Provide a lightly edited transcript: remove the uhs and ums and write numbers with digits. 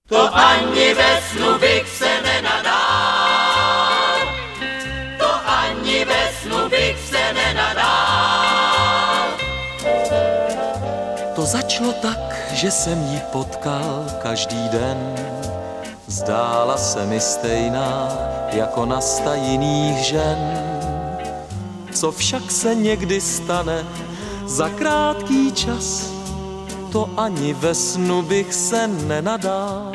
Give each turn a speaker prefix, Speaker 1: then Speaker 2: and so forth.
Speaker 1: To ani ve snu bych se nenadál, to ani ve snu bych se nenadál.
Speaker 2: To začalo tak, že jsem jí potkal každý den. Zdála se mi stejná jako na sta jiných žen. Co však se někdy stane za krátký čas, to ani ve snu bych se nenadál.